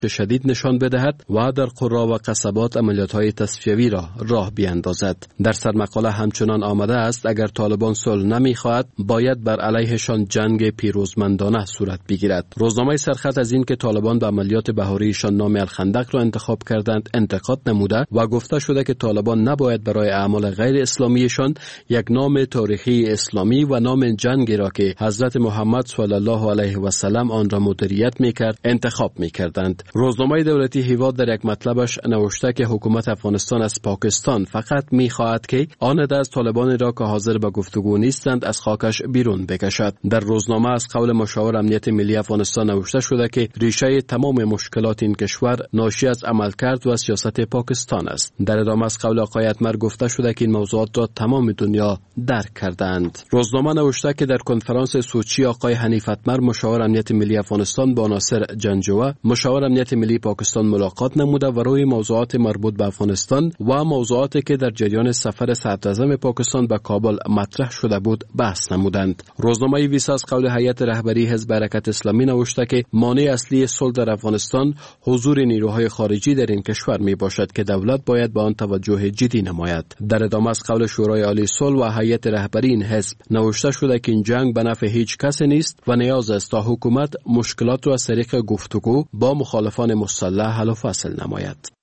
شدید نشان بدهد و در قرا و قصبات عملیات‌های تصفیوی را راه بیاندازد. در سرمقاله همچنان آمده است اگر طالبان صلح نمی‌خواهد باید بر علیهشان جنگ پیروزمندانه صورت بگیرد. روزنامه سرخط از این که طالبان به عملیات بهاریشان نام الخندق را انتخاب کردند انتقاد نموده و گفته شده که طالبان نباید برای اعمال غیر اسلامیشان یک نام تاریخی اسلامی و نام جنگی را که حضرت محمد صلی الله علیه و سلم آن را مدیریت می‌کرد انتخاب می‌کردند. روزنامه دولتی هیواد در یک مطلبش نوشته که حکومت افغانستان از پاکستان فقط می‌خواهد که آن عده از طالبان را که حاضر به گفتگو نیستند از خاکش بیرون بکشد. در روزنامه از قول مشاور امنیت ملی افغانستان نوشته شده که ریشه تمام مشکلات این کشور ناشی از عملکرد و سیاست پاکستان است. در ادامه از قول آقای اتمر گفته شده که این موضوعات را تمام دنیا درک کردند. روزنامه نوشته که در کنفرانس سوچی آقای حنیف اتمر مشاور امنیت ملی افغانستان با ناصر جنجوه مشاور امنیت ملی پاکستان ملاقات نموده و روی موضوعات مربوط به افغانستان و موضوعاتی که در جریان سفر صدراعظم پاکستان به کابل مطرح شده بود بحث نمودند. روزنامه ویسا از قول هیئت رهبری حزب حرکت اسلامی نوشته که مانع اصلی صلح در افغانستان حضور نیروهای خارجی در این کشور می باشد که دولت باید به آن توجه جدی نماید. در ادامه از قول شورای عالی صلح و هیئت رهبری این حزب نوشته شده که این جنگ به نفع هیچ کس نیست و نیاز است تا حکومت مشکلات را از طریق گفتگو با مخالفان مسلح حل و فصل نماید.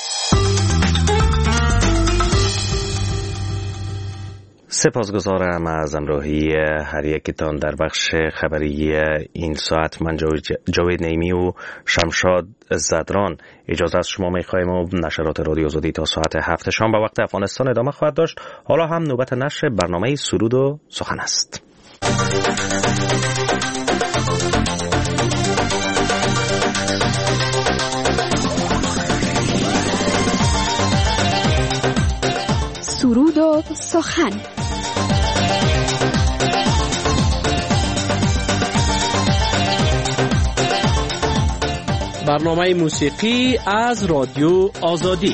سپاسگزارم از همراهی هر یکتان در بخش خبری این ساعت. من جاوید نعیمی و شمشاد زدران اجازه از شما می‌خوایم و نشرات رادیو آزادی تا ساعت 7 شام به وقت افغانستان ادامه خواهد داشت. حالا هم نوبت نشر برنامه سرود و سخن است. سرود و سخن. برنامه موسیقی از رادیو آزادی.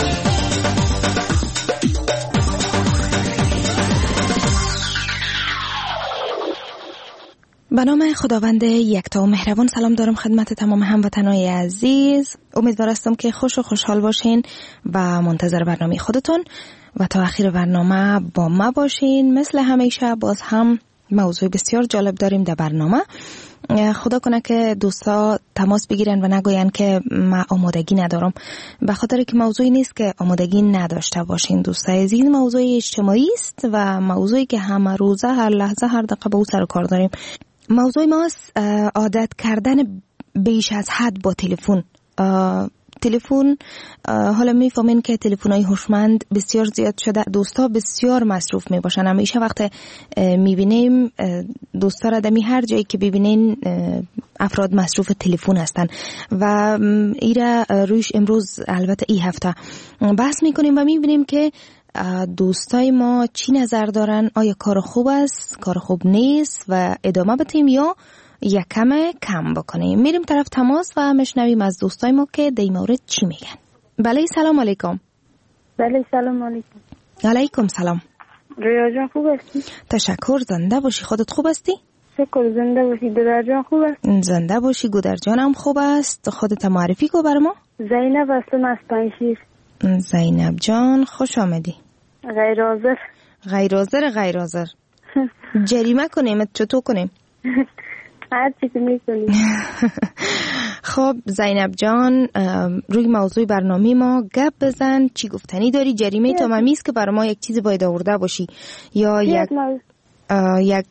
به نام خداوند یکتا و مهربان سلام دارم خدمت تمام هموطنان عزیز. امیدوار هستم که خوش و خوشحال باشین و منتظر برنامه خودتون و تا آخر برنامه با ما باشین. مثل همیشه باز هم موضوع بسیار جالب داریم در برنامه. خدا کنه که دوستا تماس بگیرن و نگوین که ما آمادگی ندارم، به خاطر که موضوعی نیست که آمادگی نداشته باشین دوستا عزیز. موضوع اجتماعی است و موضوعی که همه روزه هر لحظه هر دقیقه به او سر کار داریم. موضوع ما عادت کردن بیش از حد با تلفن. حالا میفهمین که تلفن‌های هوشمند بسیار زیاد شده، دوستا بسیار مصروف میباشن. همیشه وقت میبینیم دوستا را دمی هر جایی که ببینین افراد مصروف تلفن هستن و ایره رویش امروز البته این هفته بحث میکنیم و میبینیم که دوستای ما چی نظر دارن، آیا کار خوب است، کار خوب نیست و ادامه بدیم یا یک کم بکنیم. میریم طرف تماس و میشنویم از دوستای ما که در این مورد چی میگن. بله سلام علیکم. بله سلام علیکم. علیکم سلام. رویا جان خوب هستی؟ تشکر. زنده باشی. خودت خوب هستی؟ شکر. زنده باشی. گودر جان خوب است؟ زنده باشی. گودر جانم خوب است. خودت معرفی کو بر ما. زینب هستم از پنجشیر. زینب جان خوش آمدی. غیر حاضر جریمه کنیم چطور کنیم؟ هر چی که میکنیم. خب زینب جان روی موضوع برنامه ما گپ بزن. چی گفتنی داری؟ جریمه تو ممیز که برای ما یک چیز باید آورده باشی یا یک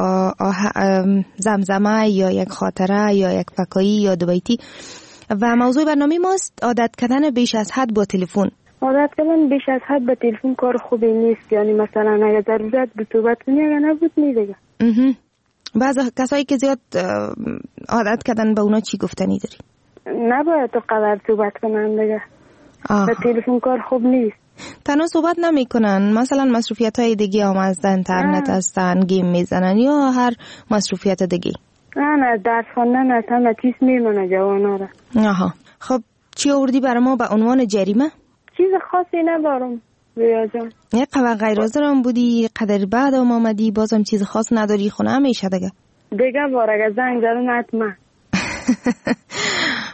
زمزمه یا یک خاطره یا یک فکایی یا دوبیتی. و موضوع برنامه ماست عادت کردن بیش از حد با تلفن. عادت کردن بیش از حد با تلفن کار خوبی نیست. یعنی مثلا اگر ضرورت به صحبت کنی اگر نبود میدگه. بعضی کسایی که زیاد عادت کردن به اونا چی گفتنی داری؟ نباید تو قدر صحبت کنن دیگه. به تلفن کار خوب نیست. تنها صحبت نمی کنن، مثلا مصروفیت های دیگه هم از اینترنت هستن، گیم میزنن یا هر مصروفیت دیگه. نه درس خواندن از همه چیز میمونه جوانا را. آها. خب چی آوردی برای ما به عنوان جریمه؟ چیز خاصی ندارم رویا جان. یک قدر غیر حاضرم بودی، قدر بعد هم آمدی، بازم چیز خاص نداری، خونه همیشه دیگه بار اگه زنگ زدن حتما.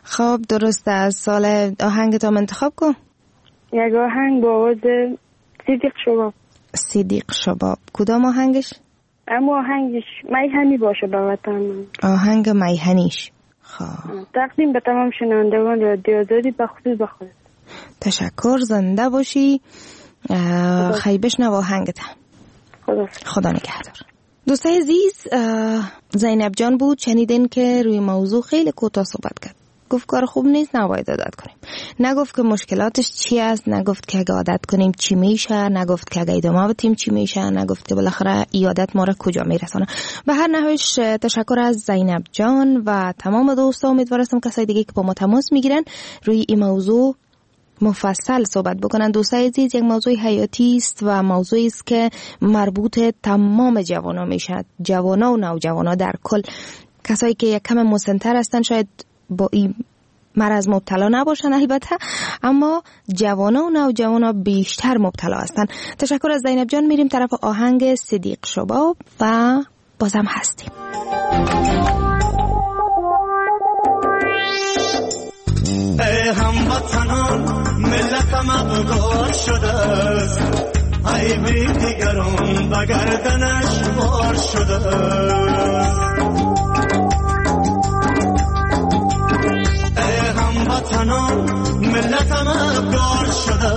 خب درست از سال آهنگتان انتخاب کن. یک آهنگ با آواز صدیق شباب. صدیق شباب کدام آهنگش؟ اما آهنگش میهنی باشه به وطن. آهنگ میهنیش. خب تقدیم به تمام شنوندگان رادیو آزادی به خصوص به خودت. تشکر، زنده باشی. خیلی بشنو آهنگت. خدا نگهدار. دوستای عزیز، زینب جان بود، شنیدین که روی موضوع خیلی کوتاه صحبت کرد. گفت کار خوب نیست، نباید عادت کنیم. نگفت که مشکلاتش چی است، نگفت که اگه عادت کنیم چی میشه، نگفت که اگه ادامه بدیم چی میشه، نگفت که بالاخره این عادت ما را کجا میرسونه. به هر نحوش تشکر از زینب جان و تمام دوستا. امیدوارم کسای دیگه که با ما تماس میگیرن روی این موضوع مفصل صحبت بکنن. دوستای عزیز، یک موضوع حیاتی است و موضوعی است که مربوط تمام جوانا میشه، جوانا و نوجوانا در کل. کسایی که یک کم مسن‌تر هستن شاید با این مرض مبتلا نباشن البته، اما جوانا و نوجوانا بیشتر مبتلا هستن. تشکر از زینب جان. میریم طرف آهنگ صدیق شباب و بازم هستیم. ای هموطنان ملتم ابگار شده است، ای بی دیگران به گردنش بار شده است. ای هموطنان ملتم ابگار شده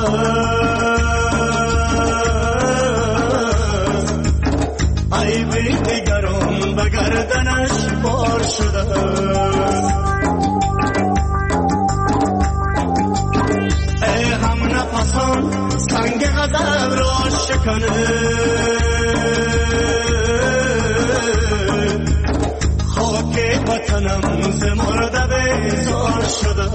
است، ای بی دیگران به گردنش بار شده است. سنگ غضب را شکنه، خاک وطنم ز مرده بیزار شده.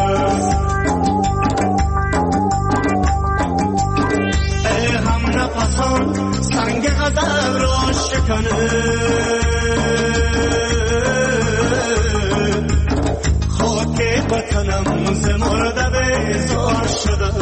ای هم نفسان سنگ غضب را شکنه، خاک وطنم ز مرده بیزار شده.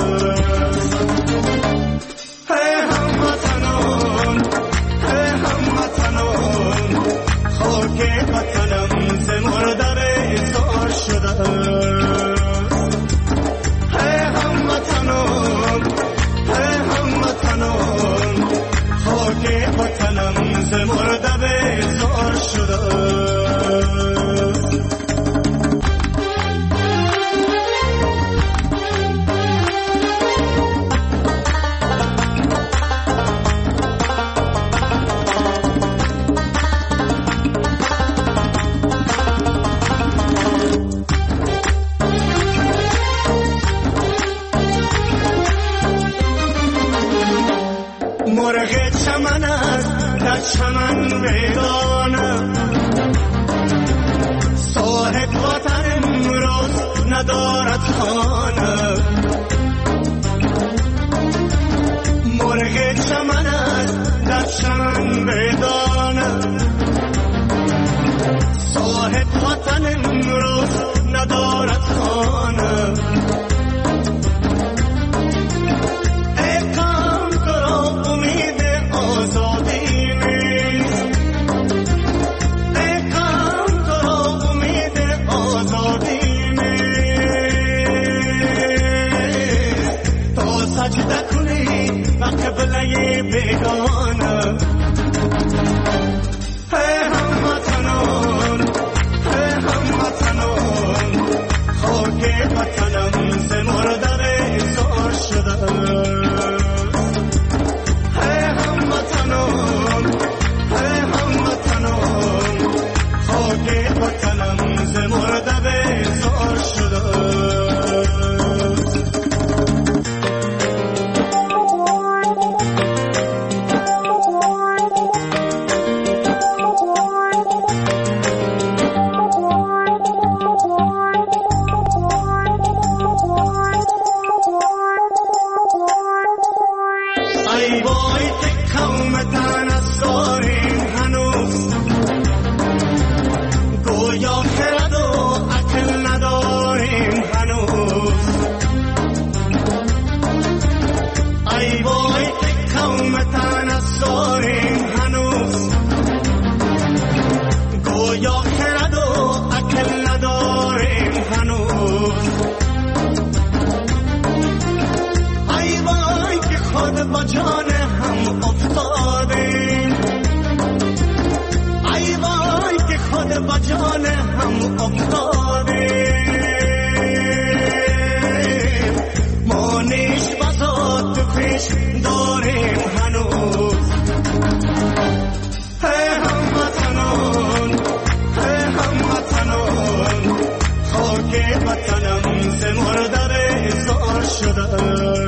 شده.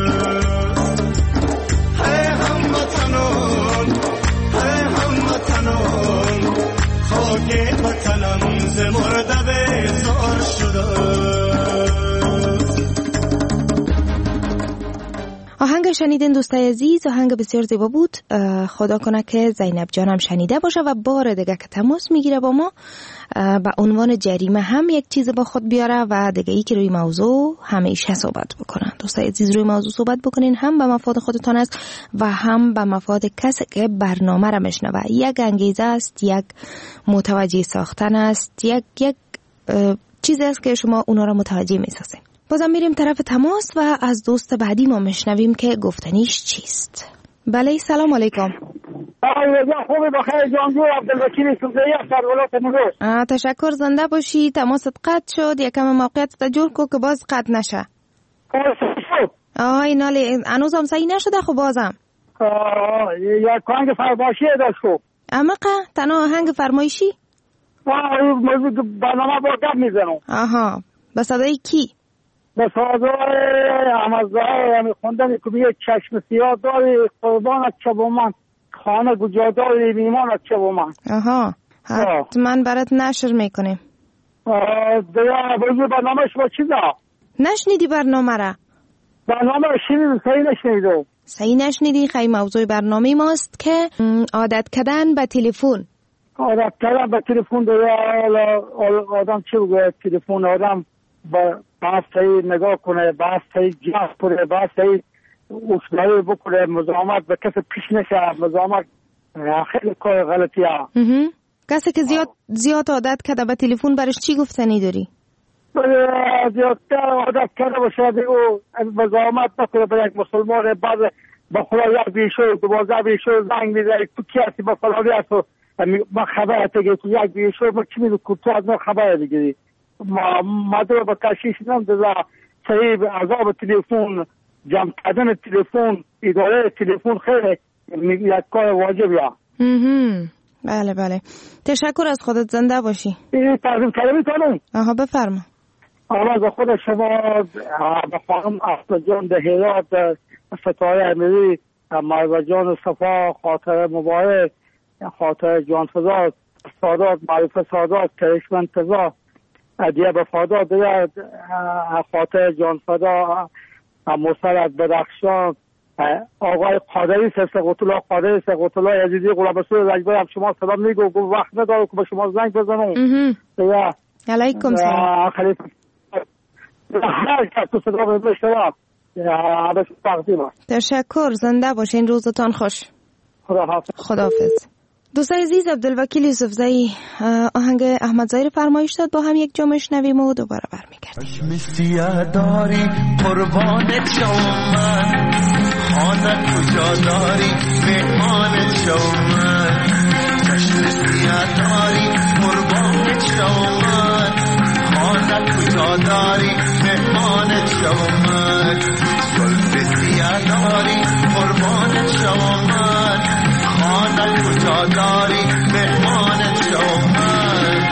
ای هموطنان خاک وطنم ز مرده بیزار شده. آهنگ شنیدین دوستای عزیز، آهنگ بسیار زیبا بود. خدا کنه که زینب جانم شنیده باشه و بار دیگه که تماس میگیره با ما به عنوان جریمه هم یک چیز با خود بیاره و دیگه ای که روی موضوع همیشه صحبت بکنن. دوستای عزیز روی موضوع صحبت بکنین، هم به مفاد خودتان است و هم به مفاد کسی که برنامه را میشنوه. یک انگیزه است، یک متوجه ساختن است، یک چیزی است که شما اونا را متوجه میسازین. بازم میریم طرف تماس و از دوست بعدی ما میشنویم که گفتنیش چیست. بله سلام علیکم. خوبی بخیر جانجو عبدالوکیل سوزه‌ای از سرولات نگوش. تشکر، زنده باشی. تماست قطع شد، یکم موقعیت تا جور کو که باز قطع نشه. اینالی هنوز هم صحیح نشده. خب بازم یک آهنگ فرمایشی داشت. خب امقه تنها آهنگ فرمایشی؟ برنامه با گپ میزنم. آها، به صدای کی؟ به صدای احمدزاده. یعنی خوندن کبیه چشم سیاه داری قربانت چه با من، خانه گجاداری میمانت چه با من. آها، حتما برات نشر میکنیم. دیگه بازی برنامهش با چیزا نشنیدی برنامه را؟ برنامه را شنیدم، صحیح نشنیدم. صحیح نشنیدی؟ خیلی موضوع برنامه ماست که عادت کردن به تلفن. عادت کردن به تلفن. دیگه آدم چی بگه؟ تلفن آدم باید صحیح نگاه کنه، باید صحیح جهاز کنه، باید صحیح اصلاحی بکنه، مزاحمت به کسی پیش نشه. مزاحمت خیلی کار غلطیه. کسی که زیاد عادت کرده به تلفن برش چی گفتنی داری؟ زیادتر عادت کرده باشه دیگه مزاحمت نکنه به یک مسلمان. بعد با خدا یک بیشور 12 بیشور زنگ میزنی تو کی هستی؟ با فلانی هست و ما خبرت دیگه تو یک بیشور ما چی میدونی که تو از ما خبر دیگه مدر با تشخیص نمیده. صحیح عذاب تلفن، جمع کردن تلفن، اداره تلفن خیلی یک کار واجبیه. بله بله، تشکر از خودت، زنده باشی. تقدیم کلمی کنم. آها بفرما. آواز خود شما به خانم اصل جان ده هرات، ستاره امیری، مرزا جان صفا، خاطر مبارک، خاطر جان فضا، سادات معروف سادات، کرشمن فضا، دیگه بفادا، دیگه خاطر جان فضا، مصرد بدخشان، آقای قادری سقط الله، قادری سقط الله عزیزی غلام رسول رجبی هم شما سلام میگو، وقت نداره که به شما زنگ بزنم. دیگه علیکم سلام. خلیفه هر کس تو صدا بشنوه عباس تقدیم. تشکر، زنده باشین، روزتان خوش. خداحافظ. دوستای عزیز، عبدالوکیل یوسفزئی آهنگ احمدزایی رو فرمایش داد، با هم یک جا میشنویم و دوباره برمیگردیم. چشم سیاه داری قربانت شوم من، خانه کجا داری مهمانت شوم من. چشم سیاه داری قربانت شوم من، خانه کجا داری مهمانت شوم من. زلف سیاه داری قربانت شوم من، خانه کجا داری مهمانت شوم من.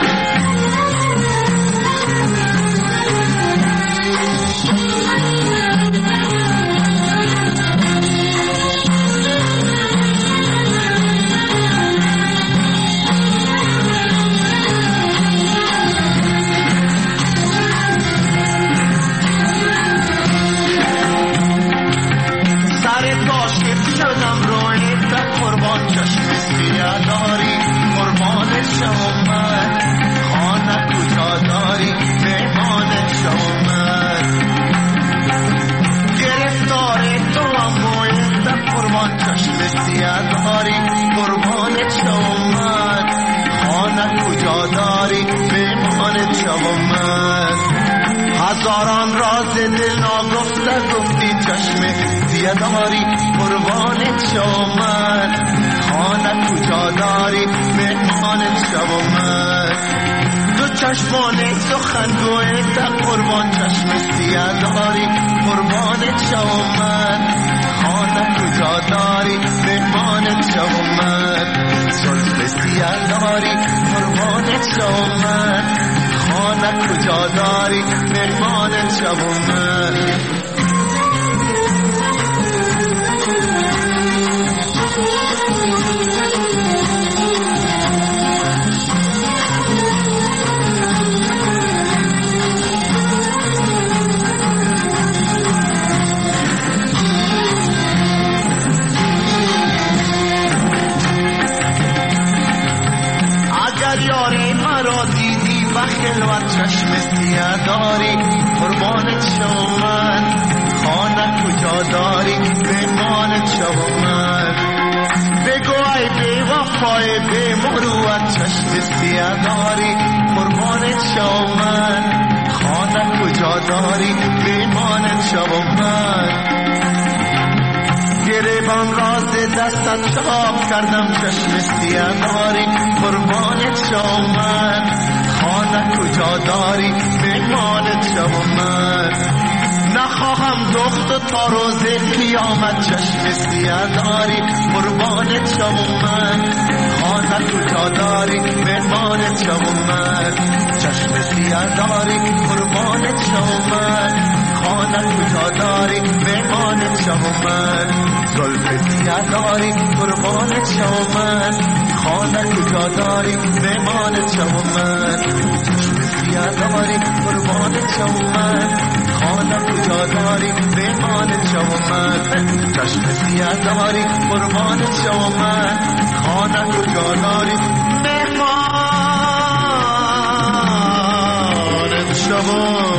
هزاران راز دل ناگفته گفتی چشم سیه داری قربانت شوم من. خانه کجا داری مهمانت شوم من. دو چشمان سخنگویت قربان چشم سیه داری قربانت شوم من. خانه کجا داری مهمانت شوم من. زلف سیه داری قربانت شوم من. خانه کجا داری مهمانت شوم من. مهمانت شو من خانه کجا داری مهمانت شو من بگو ای بی وفای بی مروت چشم سیاه داری قربانت شو من خانه کجا داری مهمانت شو من گریبان راز دستت چاپ کردم چشم سیاه داری قربانت شو من خانه کجا داری مهمانت شو من نخواهم دخت تا روز قیامت چشم سیاه داری قربانت شو من خانه کجا داری مهمانت شو من چشم سیاه داری قربانت شو من خانه کجا داری مهمانت شو من زلف سیاه داری قربانت شو من خانه کجا داری مهمانت شو من چشم سیاه داری قربانت شو من خانه کجا داری مهمانت شو من چشم سیاه داری قربانت شو من خانه کجا داری مهمانت شو من.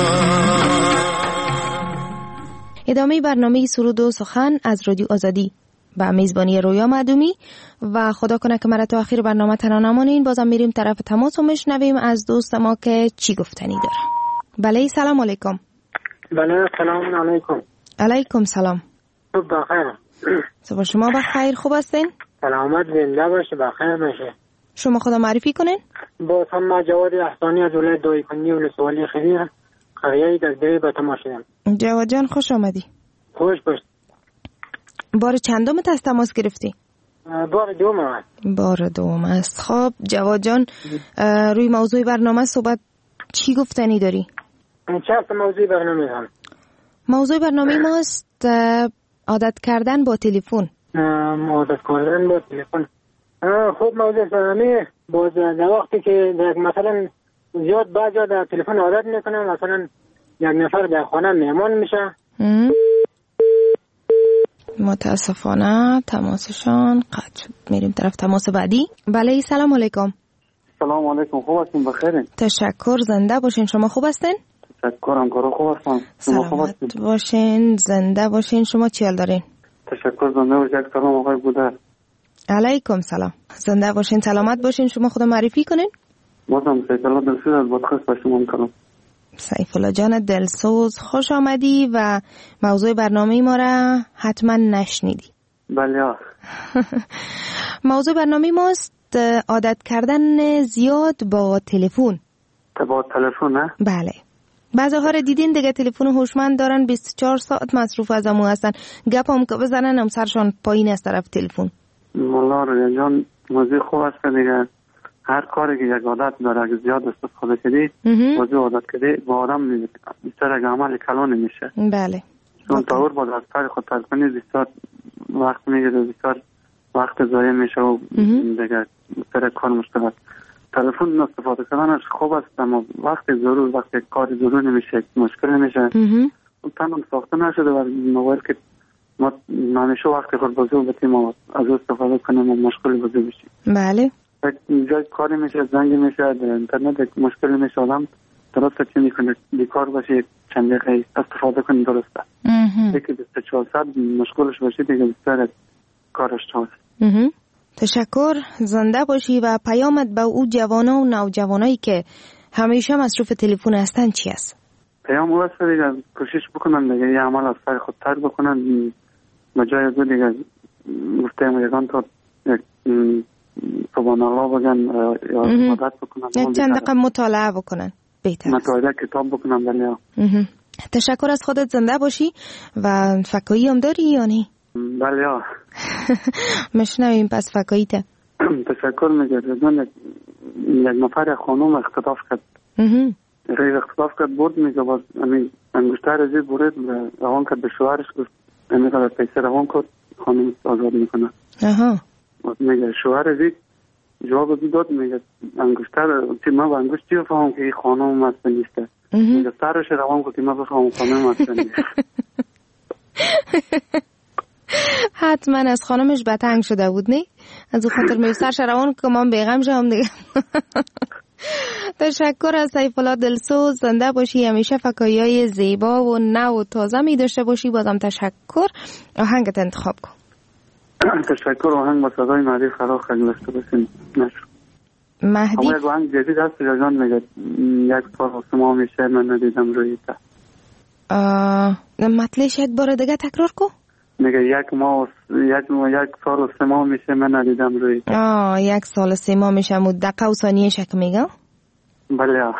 ادامه برنامه سرود و سخن از رادیو آزادی با میزبانی رویا معدومی و خدا کنه که مرا تا آخر برنامه تنها نمانین. بازم میریم طرف تماس و میشنویم از دوست ما که چی گفتنی داره. بله سلام علیکم. بله سلام علیکم. علیکم سلام. خوب بخیر. صبح شما بخیر، خوب هستین؟ سلامت زنده باشه، بخیر باشه. شما خدا معرفی کنین؟ با هم جواد احسانی از ولایت دایکنی ولسوالی خیریه قریه در دیره به تماس شدم. جواد جان خوش آمدی. خوش باش. بار چندم از تماس گرفتی؟ بار دوم است. بار دوم است. خب جواد جان روی موضوع برنامه صحبت چی گفتنی داری؟ چه موضوع برنامه هم؟ موضوع برنامه ماست عادت کردن با تلفن. عادت کردن با تلفن. خب موضوع برنامه باز در وقتی که مثلا زیاد بعضی در تلفن عادت میکنن، مثلا یک نفر در خانه مهمان میشه. متاسفانه تماسشان قطع شد. میریم طرف تماس بعدی. بله سلام علیکم. سلام علیکم، خوب هستین؟ بخیرین؟ تشکر، زنده باشین. شما خوب هستین؟ تشکرم، کارو خوب هستم. شما خوب هستین؟ سلامت باشین، زنده باشین. شما چی حال دارین؟ تشکر، زنده باشین. یک سلام آقای بوده. علیکم سلام. زنده باشین، سلامت باشین. شما خود معرفی کنین. بازم سیف الله دلسوز از بادخست با شما میکنم. سیف الله جان دلسوز خوش آمدی و موضوع برنامه ما را حتما نشنیدی. بله. موضوع برنامه ماست عادت کردن زیاد با تلفن. با تلفن نه؟ بله. بعضی ها را دیدین دیگه تلفن هوشمند دارن 24 ساعت مصروف از امو هستن. گپ هم که بزنن هم سرشان پایین از طرف تلفن. والله رویا جان موضوع خوب است دیگه. هر کاری که یک عادت داره اگه زیاد استفاده کردی موضوع عادت کردی با آدم بیشتر اگه عمل کلان میشه. بله. چون طور با دستار خود تلفنی بیشتر وقت میگیره، بیشتر وقت ضایع میشه و دیگه بیشتر کار مشکل است. تلفن استفاده کردنش خوب است اما وقتی ضرور، وقتی کاری ضرور نمیشه، مشکل نمیشه. تمام ساخته نشده و موبایل که ما همیشه وقتی خود بازو بتیم و از استفاده کنیم و مشکل بازو بشیم. بله. جای کاری میشه، زنگ میشه، در اینترنت مشکل میشه، آدم درسته چی میکنه بیکار باشه چند دقیقه استفاده کنه درسته. یکی 24 ساعت مشکلش باشه دیگه بیشتر کارش هست. تشکر، زنده باشی. و پیامت به او جوانا و نوجوانایی که همیشه مصروف تلفن هستن چی است؟ پیام او است دیگه کوشش بکنن دیگه یه عمل از سر خود ترک بکنن، به جای از دیگه گفتم یکان تا سبحان الله بگن یا عبادت بکنن، یک چند دقیقه مطالعه بکنن، بهتر مطالعه کتاب بکنن. بله. تشکر، از خودت زنده باشی. و فکایی هم داری یا نه؟ بله. مشنویم پس فکاییت. تشکر میگردم. یک نفر خانوم اختطاف کرد. رئیس اختطاف کرد بود میگه باز انگشتر ازی برید روان کرد به شوهرش گفت امیقدر پیسه روان کرد خانوم آزاد میکنه. میگه شوهر ازی جواب داد میگه انگشتر ما با انگشت چی بفهمم که این خانوم مسته نیسته. میگه سرش روان کرد که ما بفهمم خانوم مسته نیسته. حتما از خانمش بتنگ شده بود نه؟ از اون خاطر میگه سرش روان که من بیغم شدم دیگه. تشکر از سیف‌الله دلسوز. زنده باشی، همیشه فکایی‌های زیبا و نو و تازه می داشته باشی. بازم تشکر. آهنگت انتخاب کن. تشکر. آهنگ با صدای مهدی فراخ خیلی داشته باشین. مهدی اما یک آهنگ جدید هست که جان میگه یک سال و 3 ماه میشه من ندیدم روی تا. مطلعش یک بار دیگه تکرار کو. میگه یک سال و 3 ماه میشه من ندیدم روی. 1 سال و 3 ماه میشه. دقیقه و ثانیه شک میگه. بله.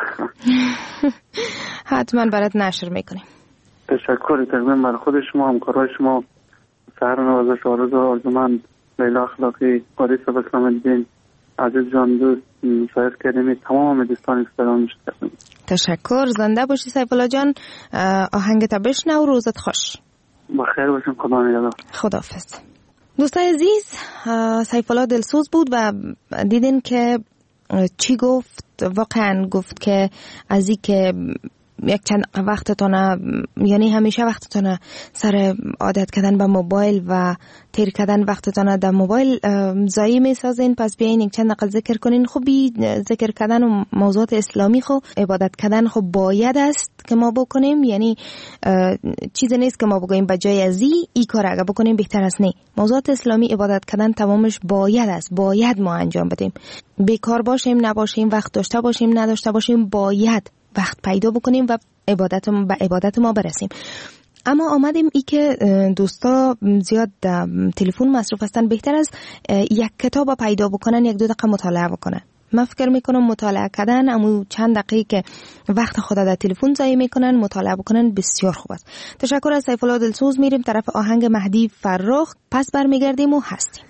حتما برات نشر میکنیم. تشکر. تقدیم بر خود شما، همکارای شما، سهر نوازش آرزو آرزومند، لیلا اخلاقی، قاری سبکرام الدین، عزیز جان دوست، شاید کریمی، تمام دوستان سلام می‌کنم. تشکر. زنده باشی سیف‌الله جان. آهنگت بشنو. روزت خوش. بخیر باشین. خدا نگهدار. خداحافظ. دوستان عزیز، سیف‌الله دلسوز بود و دیدین که چی گفت. واقعا گفت که از این که یک چند وقتتونه، یعنی همیشه وقتتونه سر عادت کردن به موبایل و تیر کردن وقتتونه در موبایل ضایع میسازین. پس بیاین یک چند دقیقه ذکر کنین. خوبی ذکر کردن و موضوعات اسلامی خو عبادت کردن خو باید است که ما بکنیم. یعنی چیز نیست که ما بگوییم بجای از این کار اگه بکنیم بهتر است. نه، موضوعات اسلامی عبادت کردن تمامش باید است. باید ما انجام بدیم. بیکار باشیم نباشیم، وقت داشته باشیم نداشته باشیم، باید وقت پیدا بکنیم و به عبادت ما برسیم. اما آمدیم ای که دوستا زیاد تلفن مصروف هستن، بهتر است یک کتاب پیدا بکنن، 1-2 دقیقه مطالعه بکنن. من فکر میکنم مطالعه کردن اما چند دقیقه که وقت خود در تلفن ضایع میکنن، مطالعه بکنن بسیار خوب است. تشکر از سیف‌الله دلسوز. میریم طرف آهنگ مهدی فراخ، پس برمیگردیم و هستیم.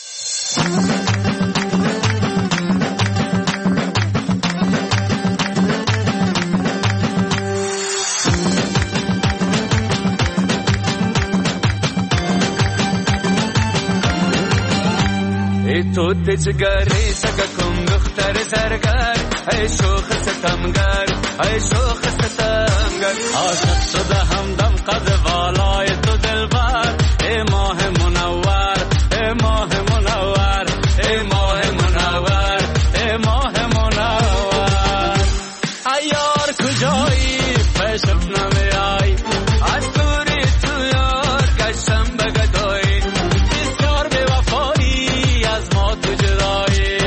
تو تجگری سگکم دختر زرگر، ای شوخ ستمگر، ای شوخ ستمگر، عاشق شده همدم قد والای تو دلبر، ای ماه منور، ای ماه منور، ای ماه منور، ای ماه منور. ایار کجایی پیشم نمیای، از دوری تو یار گشتم بگدایی، بسیار بی وفایی از ما تو جدایی.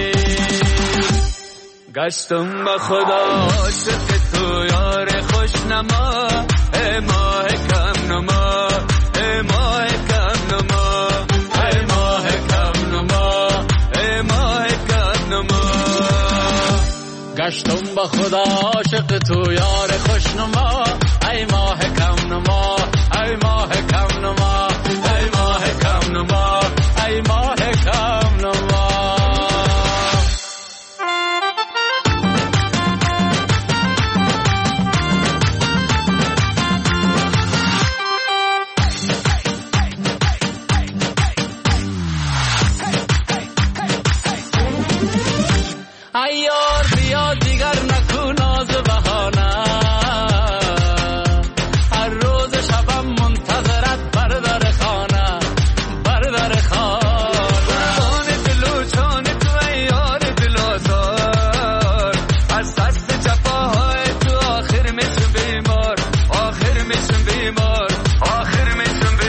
گشتم به خدا عاشق تو یار خوشنما، ای ماه کم نما، ای ماه کم نما، ای ماه کم نما، ای ماه کم نما. گشتم به خدا عاشق تو یار خوشنما، ای ماه کم نما، ای ماه کم نما، ای ماه کم نما، ای ماه کم نما. ایار بیا دیگر نکو ناز بهانه، هر روز شبم منتظرت بردار خانه، بردار خانه. قربان دل و جان تو ای یار دلازار، از دست جفاهای تو آخر میشم بیمار، آخر میشم بیمار، آخر میشم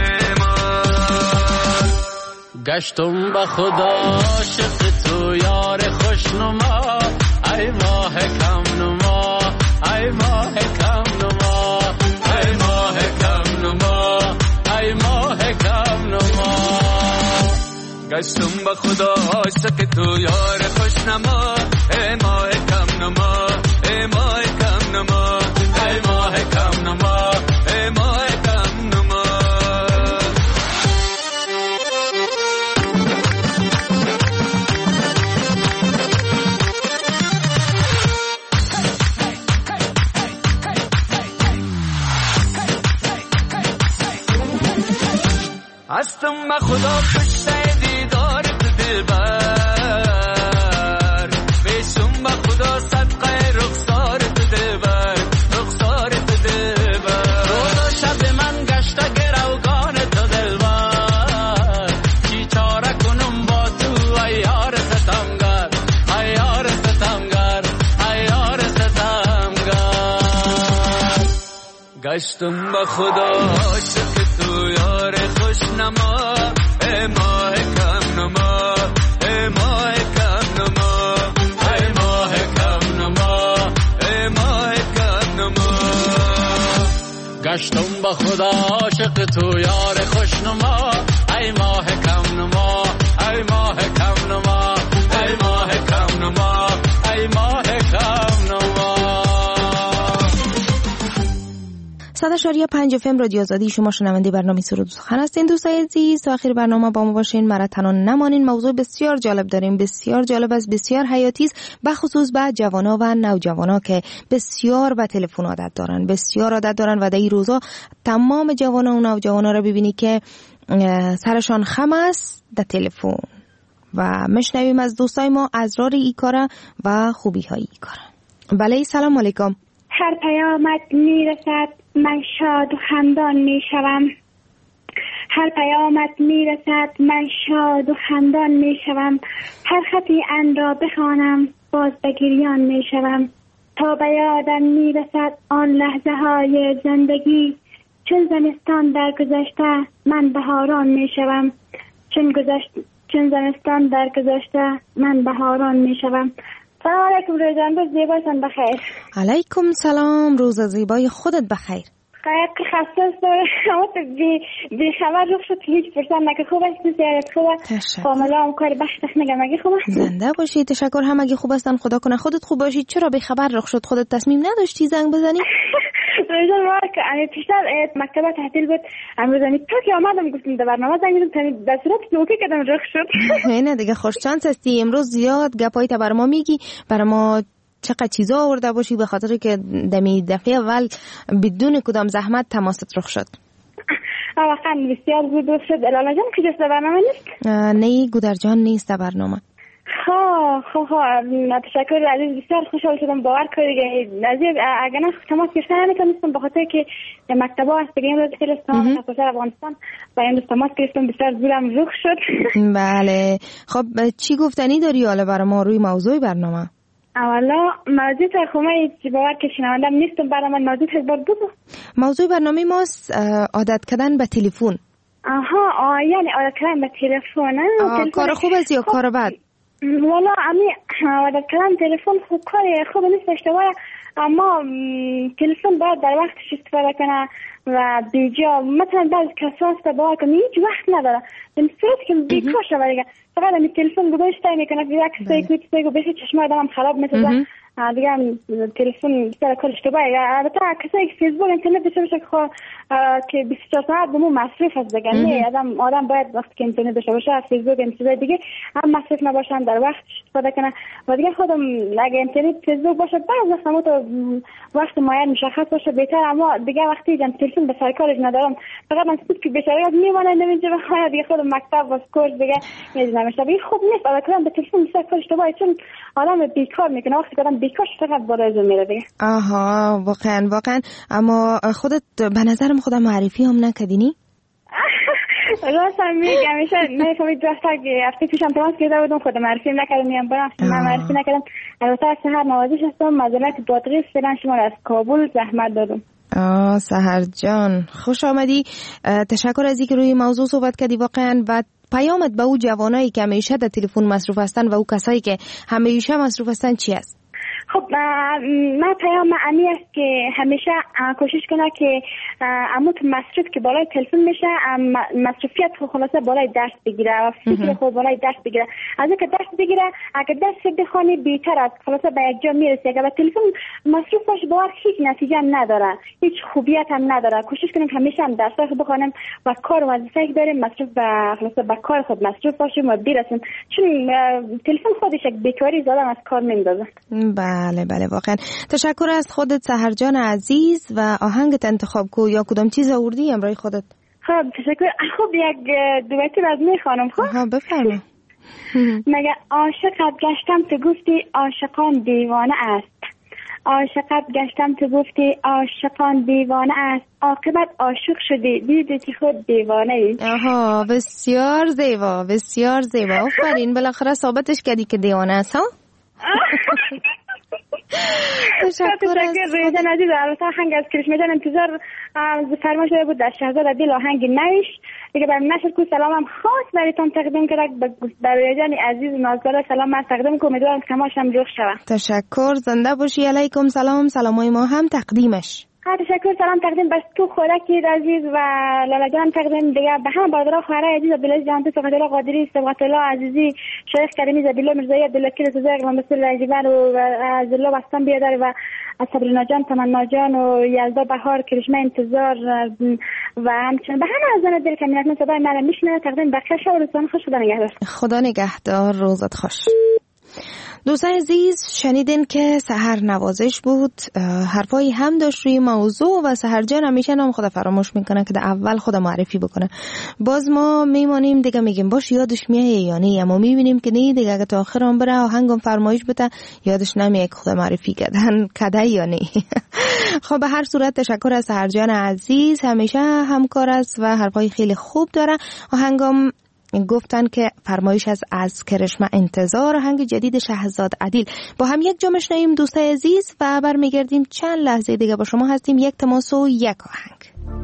بیمار. گشتم به خدا عاشق تو یار خوشنما، ای ماه کم نما، ای ماه کم نما، ای ماه کم نما، ای ماه کم نما. گشتم به خدا عاشق تو یار خوشنما، ای ماه کم نما، ای ماه کم نما، ای ماه کم نما، ای ماه کم نما. هستم به خدا پشت دیدار تو دلبر، بیشم به خدا صدقه رخسار تو دلبر، رخسار تو دلبر. روز و شب من گشته گروگان تو دلبر، چی چاره کنم با تو ای یار ستمگر، ای یار ستمگر. گشتم با خدا عاشق تو یار خوشنما ای ماه کم نما ای ماه کم نما ای ماه کم نما ای ماه کم نما گشتم با خدا عاشق تو یار خوشنما ای ماه کم نما ای ماه کم نما ای ماه کم نما ای ماه کم نما 100.5 FM رادیو آزادی، شما شنونده برنامه سرود و سخن هستین. دوستای عزیز تا آخر برنامه با ما باشین، مرا تنها نمانین. موضوع بسیار جالب داریم، بسیار جالب است، بسیار حیاتی است، بخصوص به جوانا و نوجوانا که بسیار به تلفن عادت دارن، بسیار عادت دارن و در این روزا تمام جوانا و نوجوانا را ببینی که سرشان خم است در تلفن و میشنویم از دوستای ما اسرار این کار و خوبی های این کار. بله سلام علیکم. هر پیامت میرسد من شاد و خندان میشوم، هر پیامت میرسد من شاد و خندان میشوم، هر خطی ان را بخوانم باز به گریان میشوم، تا به یادم میرسد آن لحظه های زندگی، چون زمستان در گذشته من بهاران میشوم، چون زمستان در گذشته من بهاران میشوم. سلام علیکم، روزتون زیبایتان بخیر. علیکم سلام، روز زیبای خودت بخیر. خیر که خسته شما بی خبر رخ شد که هیچ فرصت نکه. خوب است؟ زیارت خوبه؟ کاملا هم کار بخت نگم. اگه خوبه؟ زنده باشی. تشکر. هم اگه خوب هستن خدا کنه خودت خوب باشی. چرا بی خبر رخ شد؟ خودت تصمیم نداشتی زنگ بزنی؟ روزان وارد که پیشتر مکتبه تحتیل بود، امروزانی تا که آمدم گفتم در برنامه زنگ بزنم، در صورت که اوکی کردم رخ شد. نه دیگه خوش شانس هستی. امروز زیاد گپای تا بر ما میگی، بر ما چقدر چیزا آورده باشی، به خاطر که دمی دفعه اول بدون کدام زحمت تماست رخ شد. واقعا بسیار زود رخ شد. الالا جان کجاست؟ در برنامه نیست؟ نه گودرجان نیست در برنامه. خب تشکر عزیز، بسیار خوشحال شدم. باور کنید عزیز اگر نه تماس گرفتن نمیتونستم به خاطر که مکتبه هست دیگه. امروز خیلی استان افغانستان و امروز تماس گرفتم، بسیار زورم رخ شد. بله خب چی گفتنی داری حالا برای ما روی موضوع برنامه؟ اولا موضوع ترخومه باور که شنوندم نیستم، برای من موضوع تزبار بودو. موضوع برنامه ماست عادت کردن به تلفن. یعنی عادت کردن به تلفن. کار خوب است یا کار بد؟ والا امی عادت کردن تلفن خوب کاری خوب نیست، اشتباهه، اما تلفن باید در وقتش استفاده کنه و بیجا. مثلا بعض کسا است باور کنه هیچ وقت نداره، این صورت که بیکار شده دیگه، فقط این تلفن گذاشته میکنه یک سیگو بشه چشم آدم خراب میشه دیگه. تلفن بسیار کار اشتباهه. البته کسایی که فیسبوک اینترنت داشته باشه که 24 ساعت به مو مصرف هست دیگه. نه آدم باید وقتی که اینترنت داشته باشه فیسبوک این چیزای دیگه هم مصرف نباشن، در وقت استفاده کنه. و دیگه خودم اگه اینترنت فیسبوک باشه بعضی وقتا تو وقت معین مشخص باشه بهتر، اما دیگه وقتی جان تلفن به سر کارش ندارم، فقط من صرف که بشریات میمونه نمیشه بخواد دیگه خودم مکتب و کورس دیگه میذارم. شبیه خوب نیست البته به تلفن بسیار کار اشتباهه، چون آدم بیکار میکنه. وقتی که آدم بیکار شده فقط بالا میره دیگه. واقعا. اما خودت به نظرم خودم معرفی هم نکردینی؟ راستم میگم میشه نفهمید دوستا که هفته پیشم تماس گرفته بودم خودم معرفی نکردم، میام برام من معرفی نکردم. البته از سحر نوازش هستم، معذرت بادغیس فعلا شما از کابل زحمت دادم. سحر جان خوش آمدی. تشکر از اینکه روی موضوع صحبت کردی. واقعا و پیامت به او جوانایی که همیشه در تلفن مصروف هستن و او کسایی که همیشه مصروف هستن چی است؟ خب من پیام امی است که همیشه کوشش کنه که عموت مصروف که بالای تلفن میشه مصروفیت خلاصه بالای درس بگیره و فکر خود بالای درس بگیره. از اینکه درس بگیره اگه درس بخونی بهتر است، خلاصه به یک جا میرسی. اگه به تلفن مصروف باشه باور هیچ نتیجه نداره، هیچ خوبیت هم نداره. کوشش کنیم همیشه هم درس بخونیم و کار و وظیفه داریم مصروف به خلاصه به کار خود مصروف باشیم و برسیم، چون تلفن خودش یک بیکاری زدن از کار نمیندازه. بله واقعا. تشکر از خودت سحر جان عزیز و آهنگت انتخاب کو یا کدام چیز آوردی امروز خودت؟ خب تشکر. خب یک دویتی از میخوانم. خب بفرما. مگه عاشقت گشتم تو گفتی عاشقان دیوانه است، عاشقت گشتم تو گفتی عاشقان دیوانه است، عاقبت عاشق شدی دیدی که خود دیوانه ای. بسیار زیبا بسیار زیبا. آفرین بالاخره ثابتش کردی که دیوانه است. ها تشکر رویدن عزیز. البته آهنگ از کرشمه جان انتظار فرما شده بود در شهزاد عدیل آهنگ نویش دیگه بر نشر کو سلامم خاص برایتان تقدیم کرد. برای جان عزیز نازدار سلام من تقدیم کنم. امیدوارم که کماشم روخ شود. تشکر. زنده باشی. علیکم سلام. سلامای ما هم تقدیمش. تشکر. سلام تقدیم بس تو خوراکی عزیز و لالا جان تقدیم دیگه به همه برادران خواهرای عزیز عبدالعزیز جان صفت الله قادری صبغت الله عزیزی شیخ کریمی زبیلا مرزایی عبدالله کل سوزای غلام بسر رجیبر و از الله بستان بیادر و از صبرینا جان تمنا جان و یلدا بهار کرشمه انتظار و همچنین به همه از زن دل که مینت صدای من میشنه تقدیم بخیر شب و روزتان خوش. خدا نگهدار. خدا نگهدار. روزت خوش. دوستان عزیز شنیدین که سحر نوازش بود. حرفایی هم داشت روی موضوع و سحر جان همیشه نام خدا فراموش میکنه که در اول خدا معرفی بکنه. باز ما میمانیم دیگه میگیم باش یادش میایه یا نه، اما میبینیم که نه دیگه. اگه تا آخر هم بره آهنگم فرمایش بده یادش نمیاد که خدا معرفی کردن کده یا نه. خب به هر صورت تشکر از سحر جان عزیز. همیشه همکار است و حرفای خیلی خوب داره. آهنگم گفتن که فرمایش از کرشمه انتظار آهنگ جدید شهزاد عدیل. با هم یک جا میشنویم دوستای عزیز و برمیگردیم. چند لحظه دیگه با شما هستیم. یک تماس و یک آهنگ.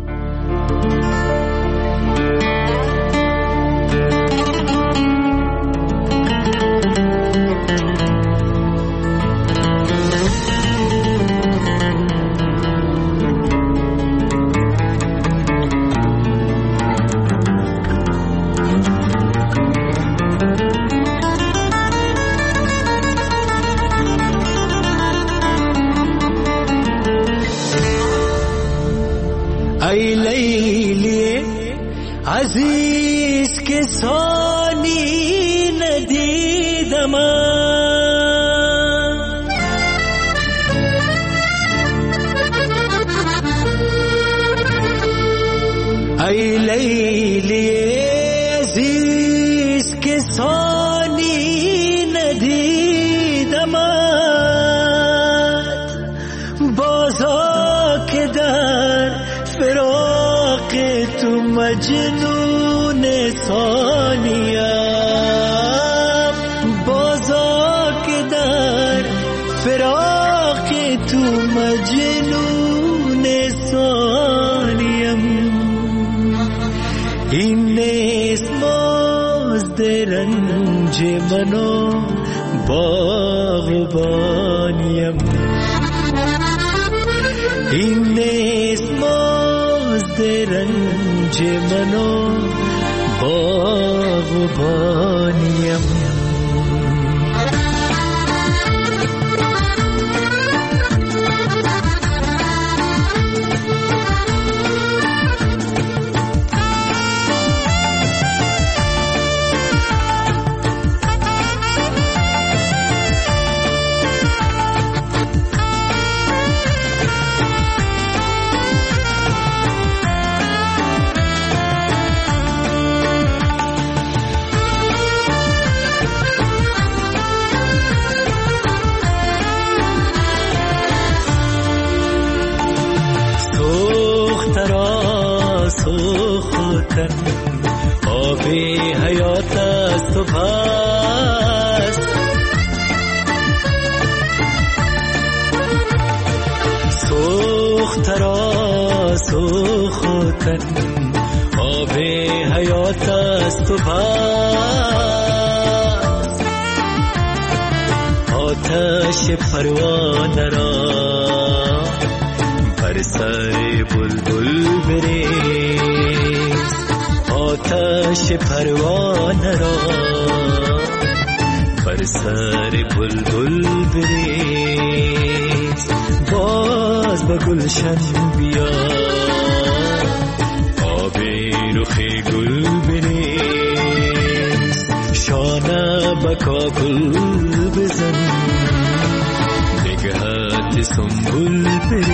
ای لیلی عزیز که ثانی ندیدم، ای لیلی عزیز که ثانی ندیدم، بازا که در فراق تو مجنون ثانیم، بازا که در فراق تو مجنون ثانیم. این نیست مزد رنج منو باغبانیم، این نیست مزد رنج منو باغبانیم. آب حیات است و پس سوخترا سوختن، آب حیات است و پس آتش پروانه را بر سر بلبل بریز، آتش پروانه را بر سر بلبل بریز. باز به گلشن بیا آب رخ گل بریز، شانه به کاکل بزن نگهت سنبل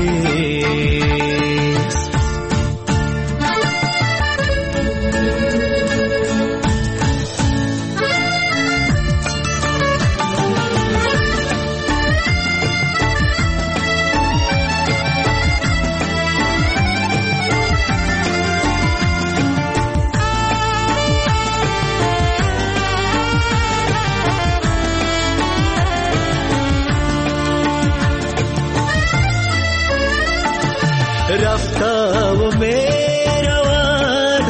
بریز. و میرود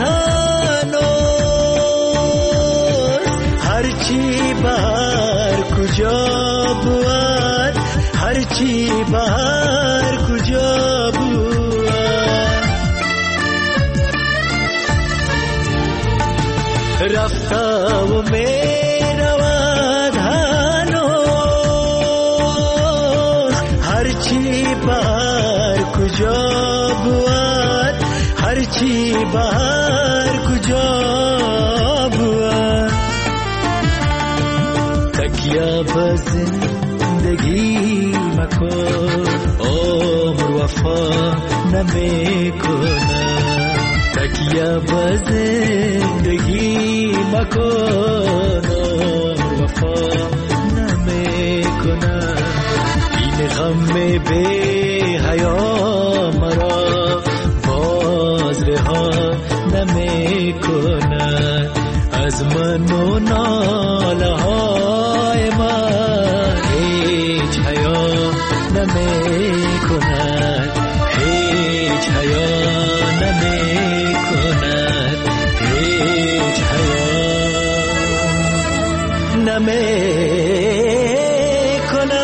هنوز هرچی بهر کجا بود هرچی بهر کجا بود رفته و میرود هنوز هرچی بهر کجا بود هرچی بهر کجا بود تکیه به زندگی مکن عمر وفا نمیکنه تکیه به زندگی مکن عمر وفا نمیکنه این غم بی حیا مرا باز رها نمیکنه از من و ناله های من هیچ حیا نمیکنه هیچ حیا نمیکنه هیچ حیا نمیکنه.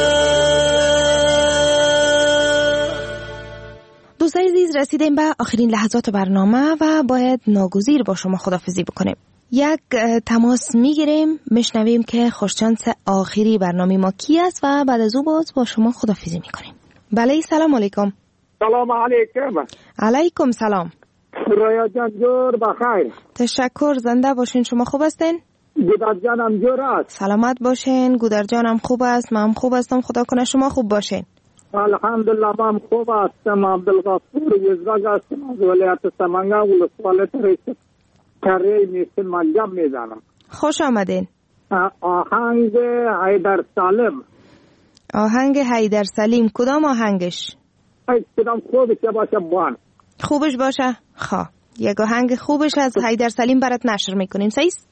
دوستان عزیز رسیدیم به آخرین لحظات برنامه و باید ناگزیر با شما خداحافظی بکنیم. یک تماس میگیریم میشنویم که خوششانس آخری برنامه ما کی است و بعد از او باز با شما خداحافظی میکنیم. بله سلام علیکم. سلام علیکم. علیکم سلام. رویا جان جور بخیر. تشکر زنده باشین. شما خوب هستین؟ گودر جانم جور است. سلامت باشین. گودر جانم خوب است. من خوب هستم. خدا کنه شما خوب باشین. الحمدلله من خوب هستم. عبدالغفور یزدگ هستم از ولایت سمنگا ولسوالی رئیس کره میستن مجم میزنم. خوش آمدین. آهنگ حیدر سالم. آهنگ حیدر سلیم کدام آهنگش؟ کدام خوبش باشه بان. خوبش باشه؟ خواه یک آهنگ خوبش از حیدر سلیم برات نشر میکنیم. سیست؟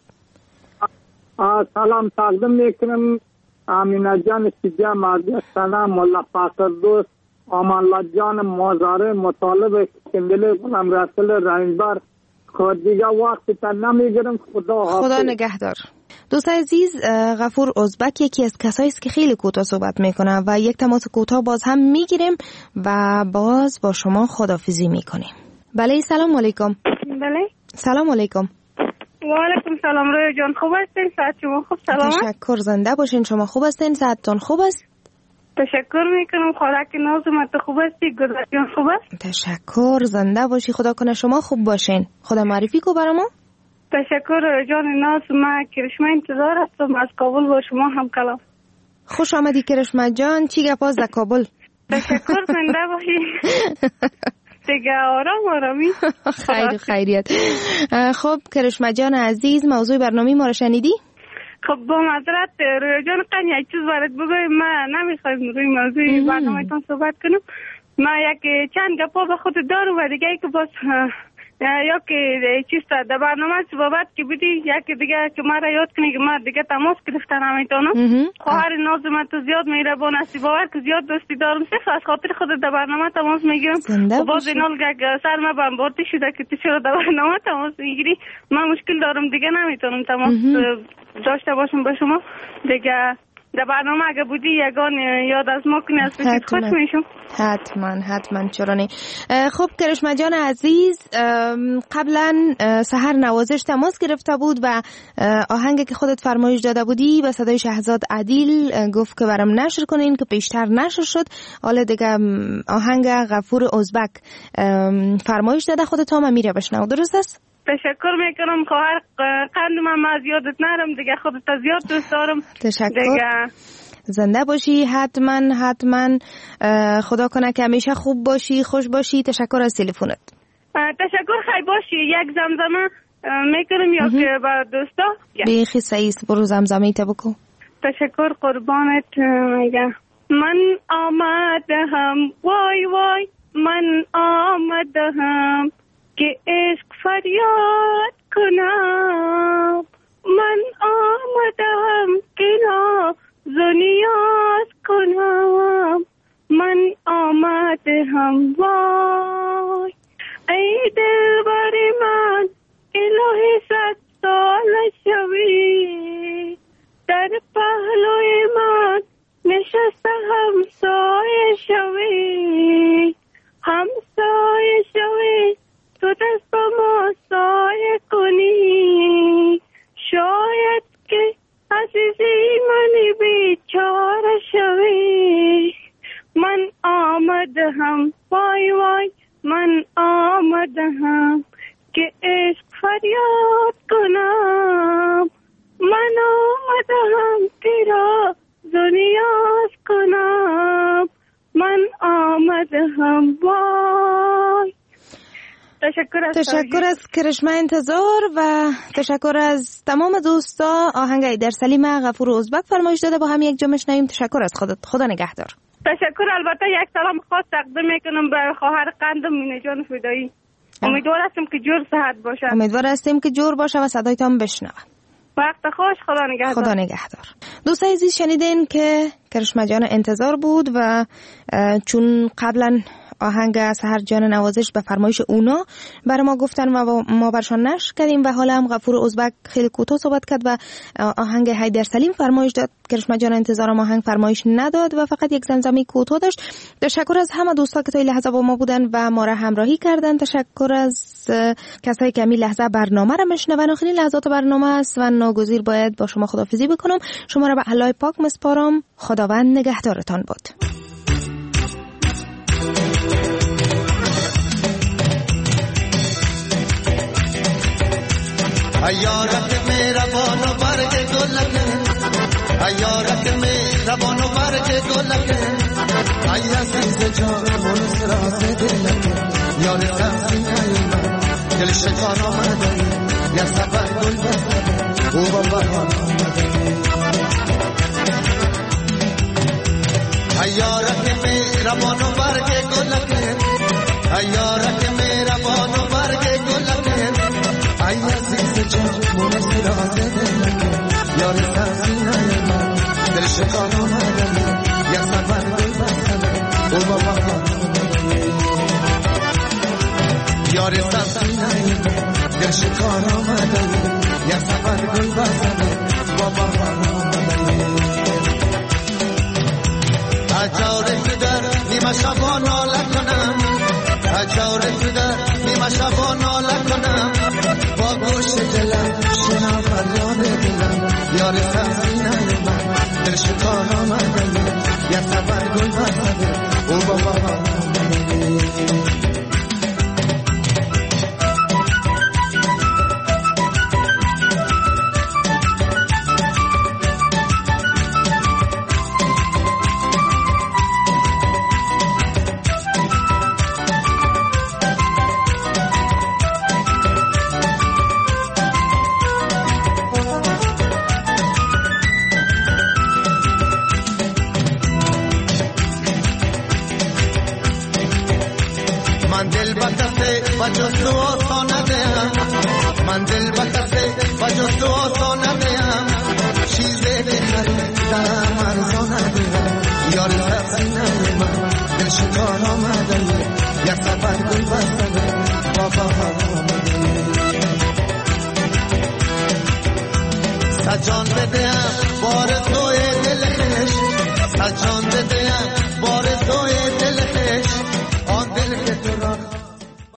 سلام تقدیم میکنم امینه جان سیجا مردی سلام مولا فاقر دوست آمان جان مازاره مطالب کندل غلام رسول رنجبر خود دیگه وقت تا نمیگیرم. خدا نگهدار. دوست عزیز غفور ازبک یکی از کسایی است که خیلی کوتاه صحبت میکنه و یک تماس کوتاه باز هم میگیریم و باز با شما خداحافظی میکنیم. بله سلام علیکم. بله سلام علیکم. و علیکم سلام. رویا جان خوب هستین؟ صحت شما خوب؟ سلامت. تشکر زنده باشین. شما خوب هستین؟ صحتتون خوب است؟ تشکر میکنم. خوراک نازم تو خوب هستی؟ گودر جان خوب است؟ تشکر زنده باشی. خدا کنه شما خوب باشین. خدا معرفی کو برامو. تشکر جان ناز. من کرشمه انتظار هستم از کابل با شما هم کلام. خوش آمدی کرشمه جان. چی گپ از کابل؟ تشکر زنده باشی. دیگه آرامی. خیر خیریت. خب کرشمه جان عزیز موضوع برنامه ما رو شنیدی؟ خب با معذرت رویا جان قن یک چیز برات بگویم. من نمیخوایم روی موضوع برنامه‌تون صحبت کنم. من یک چند گپا به خود دارم و دیگه که باز یا که چیز در برنامه بابت که بودی یک دیگه که ما را یاد کنی که ما دیگه تماس گرفتن نمیتونم. خواهر نازم تو زیاد مهربان هستی باور که زیاد دوستی دارم صرف از خاطر خود در برنامه تماس میگیرم و باز اینال سر ما بمبارده شده که تو چرا در برنامه تماس میگیری. من مشکل دارم دیگه نمیتونم تماس داشته باشم با شما دیگه. در برنامه اگه بودی یگان یاد از ما کنی از بسید خوش میشم. حتما چرا نه. خب کرشمه جان عزیز قبلا سحر نوازش تماس گرفته بود و آهنگ که خودت فرمایش داده بودی به صدای شهزاد عدیل گفت که برام نشر کنین که پیشتر نشر شد. حالا دیگه آهنگ غفور ازبک فرمایش داده خودت هم میره بشنو. درست است؟ تشکر میکنم خواهر قند من زیادت نرم دیگه خودت زیاد دوست دارم. تشکر دیگه زنده باشی. حتما خدا کنه که همیشه خوب باشی خوش باشی. تشکر از تلفنت. تشکر خیلی باشی. یک زمزمه میکنم یا که با دوستا بیخی سعیست برو زمزمه ایتا بکو. تشکر قربانت. من آمدهم وای وای من آمدهم که عشق فریاد کنم. من آمدم که ناز و نیاز کنم. من آمدم وای سایه شوی، تو دست با ما سایه کنی. شاید که عزیزی منی بیچاره شوی. من آمدهم وای وای، من آمدهم که عشق فریاد کنم. من آمدهم تیرا دنیاز کنم. من آمدهم وای. تشکر از کرشمه انتظار و تشکر از تمام دوستا. آهنگ ایدرسلیم غفور ازبک فرمایش داده، با هم یک جا میشنویم. تشکر از خودت، خدا نگهدار. تشکر. البته یک سلام خاص تقدیم میکنم به خواهر قندم مینه جان فدایی. امیدوار هستم که جور صحت باشه. امیدوار هستیم که جور باشه و صدایتان بشنوه. وقت خوش. خدا نگهدار. خدا نگهدار. دوستای عزیز شنیدین که کرشمه جان انتظار بود و چون قبلا آهنگ سحر جان نوازش به فرمایش اونا برای ما گفتن و ما برشان نشر کردیم و حالا هم غفور ازبک خیلی کوتاه صحبت کرد و آهنگ حیدرسلیم فرمایش داد. کرشمه جان انتظارم آهنگ فرمایش نداد و فقط یک زمزمه کوتاه داشت. تشکر از همه دوستا که تا این لحظه با ما بودن و ما را همراهی کردن. تشکر از کسایی که همین لحظه برنامه را میشنون. آخرین لحظات برنامه است و ناگزیر باید با شما خداحافظی بکنم. شما را به الله پاک میسپارم. خداوند نگهدارتان باد. ایارت مهربان و برگ گلکه، ایارت مهربان و برگ گلکه، ای عزیز جان منس راز دلکه، یار سینه من دل شکار آمده، یا سفر گل بسته او با بهار آمده. ایارت مهربان و برگ گلکه، ایارت مهربان و برگ گلکه، ای عزیز جان منس راز دلکه، یار سینه من دل شکار آمده، یا سفر گل بسته او با بهار آمده. یار سینه من دل شکار آمده، یا سفر گل بسته با بهار آمده. اجاره تو در نیمه شبا ناله کنم، اجاره تو در نیمه شبا ناله کنم، با گوش دلم شنا فریاد دلم، یار سینه من دل شکار آمده، یا سفر گل بسته او با بهار آمده. بجز تو آسانه دیم، من دل بکسه بجز تو آسانه دیم، چیزی که خریدم ارزانه دیم، یار سینه من دل شکار آمده، یک سفر گل بسته با بهار آمده. سجان بدیم